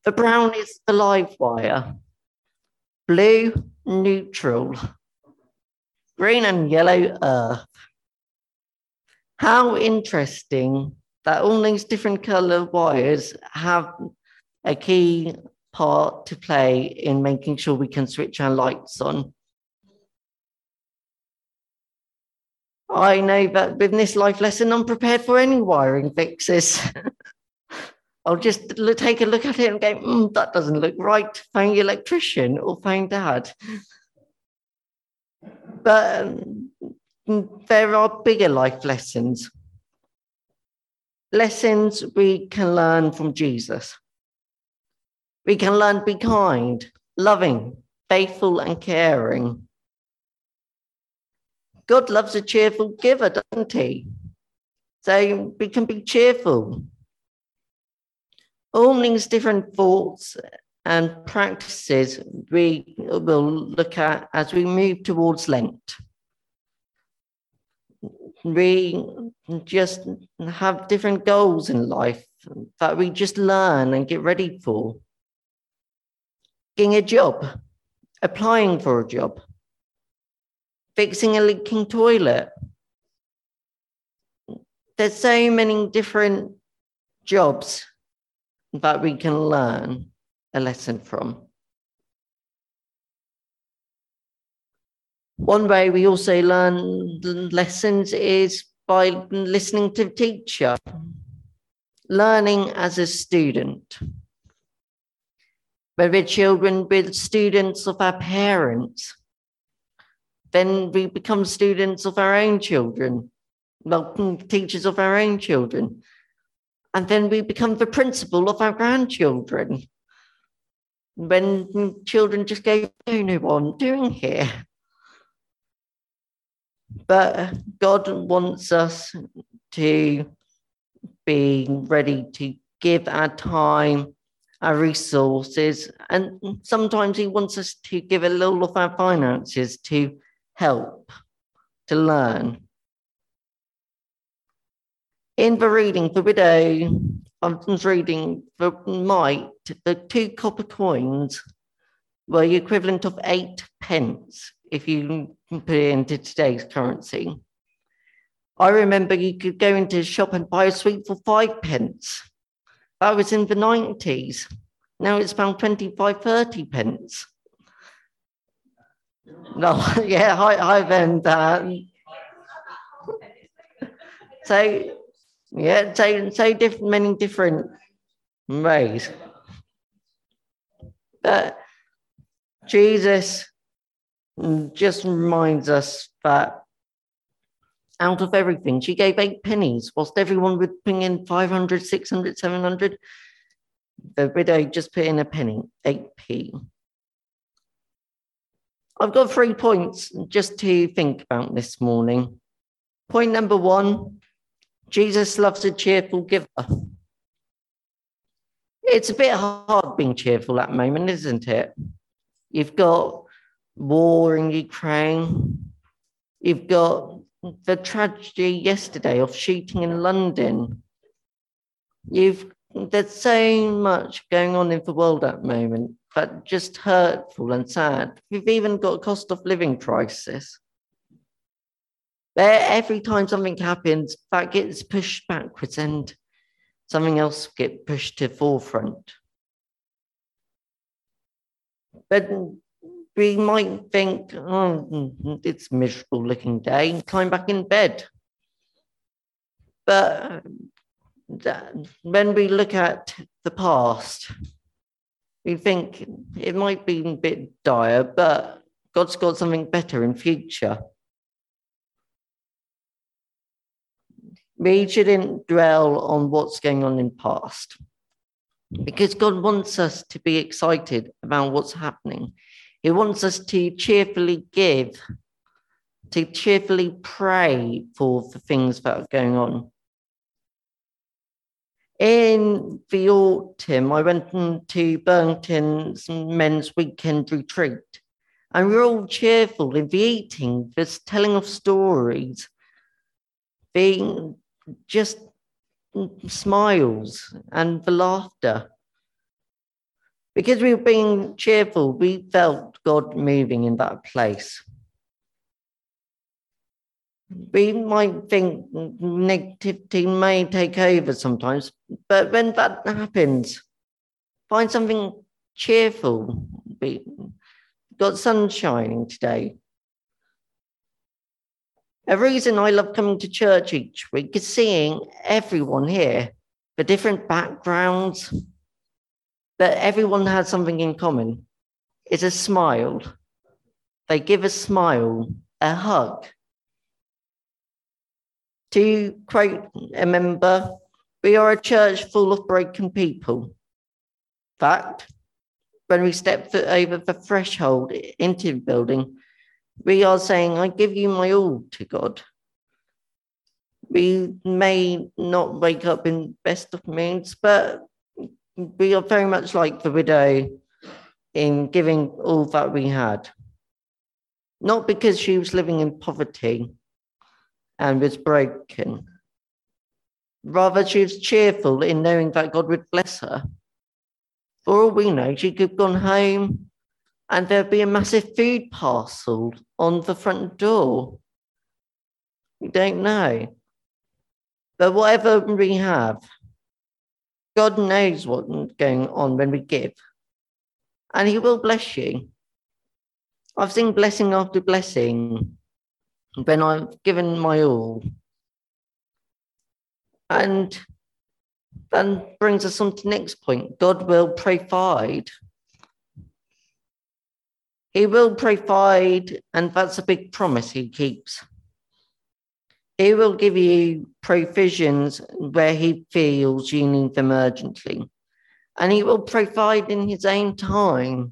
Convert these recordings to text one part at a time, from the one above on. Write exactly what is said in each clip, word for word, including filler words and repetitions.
The brown is the live wire. Blue, neutral. Green and yellow, earth. How interesting that all these different colour wires have a key part to play in making sure we can switch our lights on. I know that with this life lesson, I'm prepared for any wiring fixes. I'll just take a look at it and go, mm, that doesn't look right. Phone the electrician or phone dad. But um, there are bigger life lessons. Lessons we can learn from Jesus. We can learn to be kind, loving, faithful, and caring. God loves a cheerful giver, doesn't he? So we can be cheerful. All these different thoughts and practices we will look at as we move towards Lent. We just have different goals in life that we just learn and get ready for. Getting a job, applying for a job, fixing a leaking toilet. There's so many different jobs that we can learn a lesson from. One way we also learn lessons is by listening to the teacher, learning as a student. When we're children, we're students of our parents. Then we become students of our own children, well, teachers of our own children. And then we become the principal of our grandchildren. When children just go, I don't know what I'm doing here. But God wants us to be ready to give our time, our resources, and sometimes he wants us to give a little of our finances to help, to learn. In the reading, the widow, I was reading the mite, the two copper coins were the equivalent of eight pence if you put it into today's currency. I remember you could go into a shop and buy a sweet for five pence. That was in the nineties. Now it's about twenty-five, thirty pence. No, yeah, I, I've earned that. So, yeah, so, so different, many different ways. But Jesus just reminds us that out of everything, she gave eight pennies, whilst everyone would bring in five hundred, six hundred, seven hundred. The widow just put in a penny, eight p. I've got three points just to think about this morning. Point number one, Jesus loves a cheerful giver. It's a bit hard being cheerful at the moment, isn't it? You've got war in Ukraine. You've got the tragedy yesterday of shooting in London. You've there's so much going on in the world at the moment, but just hurtful and sad. We've even got a cost of living crisis. There, every time something happens, that gets pushed backwards and something else gets pushed to the forefront. But we might think, oh, it's a miserable looking day, and climb back in bed. But when we look at the past, we think it might be a bit dire, but God's got something better in future. We shouldn't dwell on what's going on in the past, because God wants us to be excited about what's happening. He wants us to cheerfully give, to cheerfully pray for the things that are going on. In the autumn, I went to Burlington's men's weekend retreat, and we were all cheerful in the eating, the telling of stories, being just smiles and the laughter. Because we were being cheerful, we felt God moving in that place. We might think negativity may take over sometimes, but when that happens, find something cheerful. We got sun shining today. A reason I love coming to church each week is seeing everyone here for different backgrounds, but everyone has something in common. It's a smile. They give a smile, a hug. To quote a member, we are a church full of broken people. In fact, when we step over the threshold into the building, we are saying, I give you my all to God. We may not wake up in best of moods, but we are very much like the widow in giving all that we had. Not because she was living in poverty and was broken. Rather, she was cheerful in knowing that God would bless her. For all we know, she could have gone home and there'd be a massive food parcel on the front door. We don't know. But whatever we have, God knows what's going on when we give. And he will bless you. I've seen blessing after blessing when I've given my all. And that brings us on to the next point. God will provide. He will provide, and that's a big promise he keeps. He will give you provisions where he feels you need them urgently. And he will provide in his own time.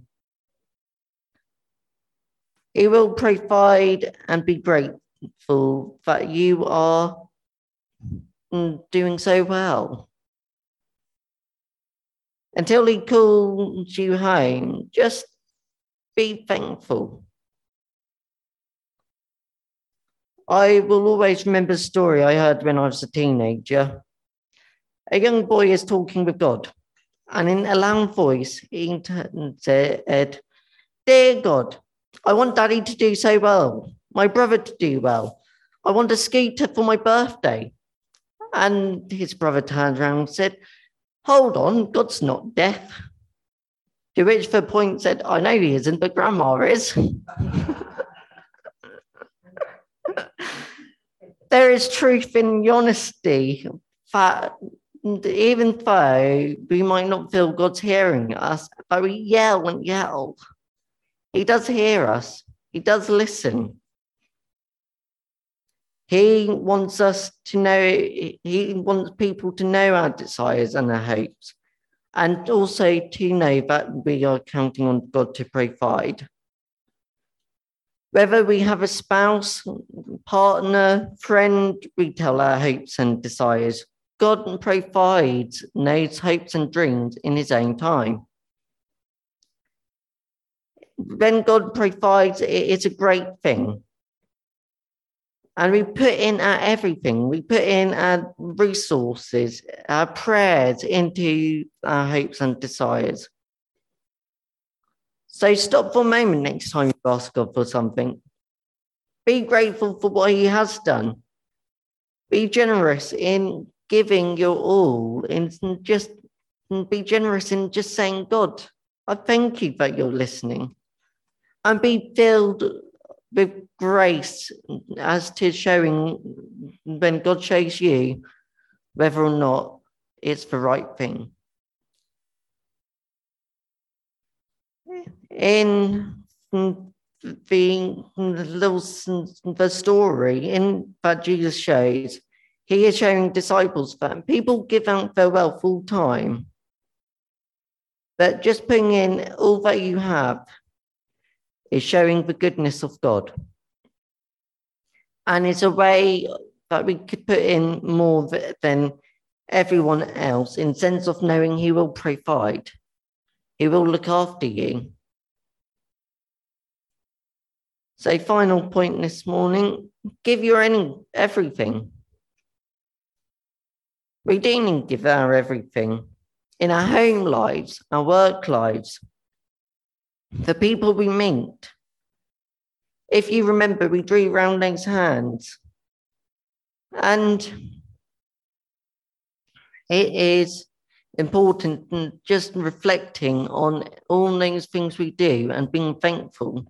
He will provide and be grateful that you are doing so well. Until he calls you home, just be thankful. I will always remember a story I heard when I was a teenager. A young boy is talking with God, and in a loud voice, he said, Dear God, I want Daddy to do so well, my brother to do well. I want a scooter for my birthday. And his brother turned around and said, Hold on, God's not deaf. To which the point said, I know he isn't, but Grandma is. There is truth in the honesty that even though we might not feel God's hearing us, but we yell and yell, he does hear us. He does listen. He wants us to know, he wants people to know our desires and our hopes, and also to know that we are counting on God to provide. Whether we have a spouse, partner, friend, we tell our hopes and desires. God provides those hopes and dreams in his own time. When God provides, it's a great thing. And we put in our everything. We put in our resources, our prayers into our hopes and desires. So stop for a moment next time you ask God for something. Be grateful for what he has done. Be generous in giving your all. And just be generous in just saying, God, I thank you that you're listening. And be filled with grace as to showing when God shows you whether or not it's the right thing. In the little the story in that Jesus shows, he is showing disciples that people give out their wealth full time, but just putting in all that you have is showing the goodness of God. And it's a way that we could put in more than everyone else in sense of knowing he will provide. He will look after you. So final point this morning, give your any, everything. We do need to give our everything. in our home lives, our work lives, the people we meet. If you remember, we drew round those hands. And it is important just reflecting on all those things we do and being thankful.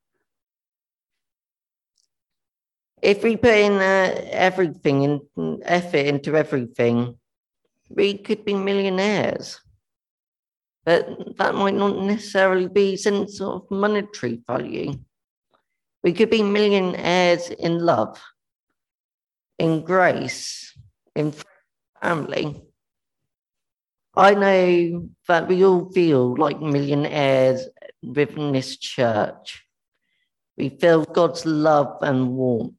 If we put in uh, everything and effort into everything, we could be millionaires. But that might not necessarily be sense of monetary value. We could be millionaires in love, in grace, in family. I know that we all feel like millionaires within this church. We feel God's love and warmth.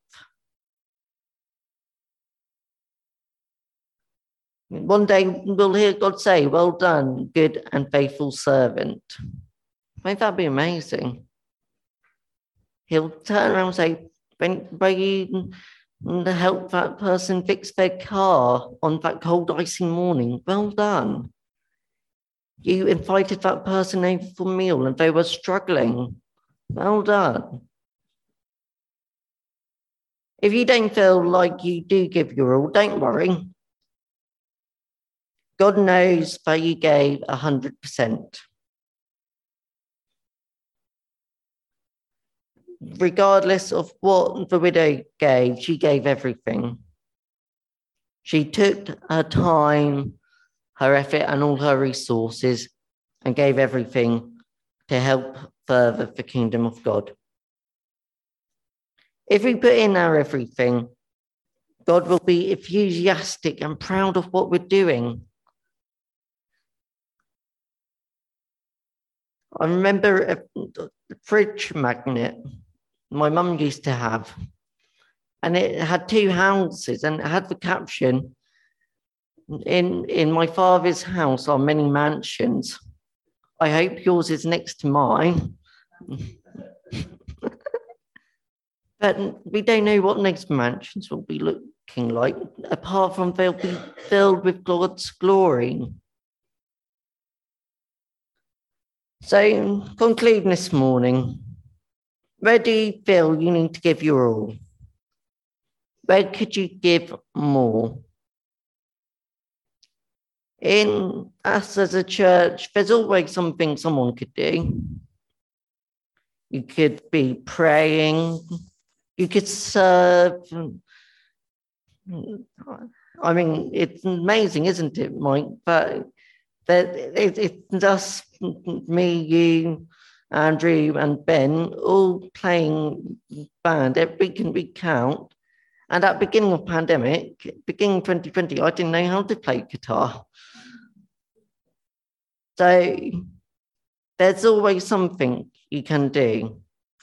One day we'll hear God say, "Well done, good and faithful servant." Won't that be amazing? He'll turn around and say, when, when you help that person fix their car on that cold, icy morning, well done. You invited that person over for a meal and they were struggling. Well done. If you don't feel like you do give your all, don't worry. God knows that you gave one hundred percent. Regardless of what the widow gave, she gave everything. She took her time, her effort, and all her resources and gave everything to help further the kingdom of God. If we put in our everything, God will be enthusiastic and proud of what we're doing. I remember a fridge magnet my mum used to have, and it had two houses, and it had the caption, in, in my father's house are many mansions. I hope yours is next to mine. But we don't know what next mansions will be looking like, apart from they'll be filled with God's glory. So, conclude this morning. Where do you feel you need to give your all? Where could you give more? In us as a church, there's always something someone could do. You could be praying. You could serve. I mean, it's amazing, isn't it, Mike? But that it, it's just me, you, Andrew, and Ben all playing band every week and week out. And at the beginning of pandemic, beginning twenty twenty, I didn't know how to play guitar. So there's always something you can do.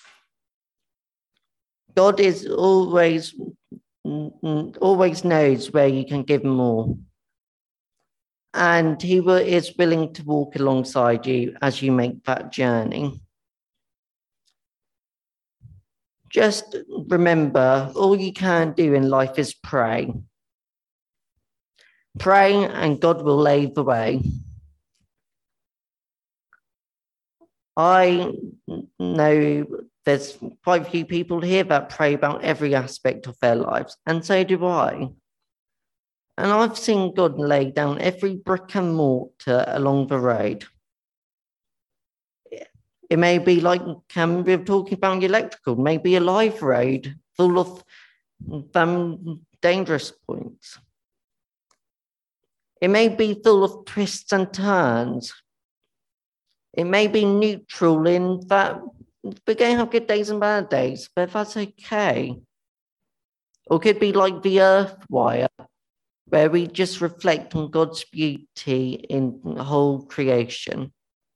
God is always, always knows where you can give more. And he is willing to walk alongside you as you make that journey. Just remember, all you can do in life is pray. Pray and God will lead the way. I know there's quite a few people here that pray about every aspect of their lives, and so do I. And I've seen God lay down every brick and mortar along the road. It may be like um, we were talking about electrical, maybe a live road full of um, dangerous points. It may be full of twists and turns. It may be neutral in that we're going to have good days and bad days, but that's okay. Or it could be like the earth wire, where we just reflect on God's beauty in the whole creation.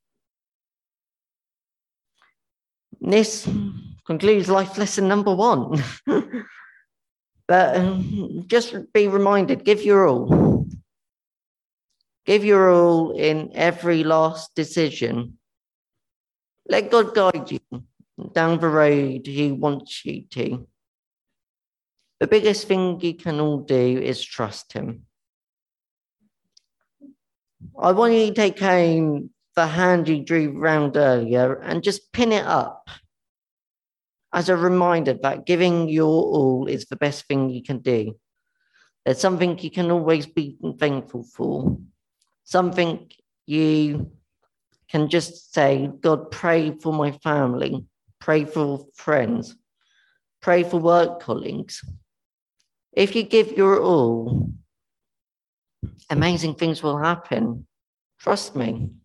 This concludes life lesson number one. But um, just be reminded, give your all. Give your all in every last decision. Let God guide you down the road he wants you to. The biggest thing you can all do is trust him. I want you to take home the hand you drew round earlier and just pin it up as a reminder that giving your all is the best thing you can do. There's something you can always be thankful for. Something you can just say, God, pray for my family, pray for friends, pray for work colleagues. If you give your all, amazing things will happen. Trust me.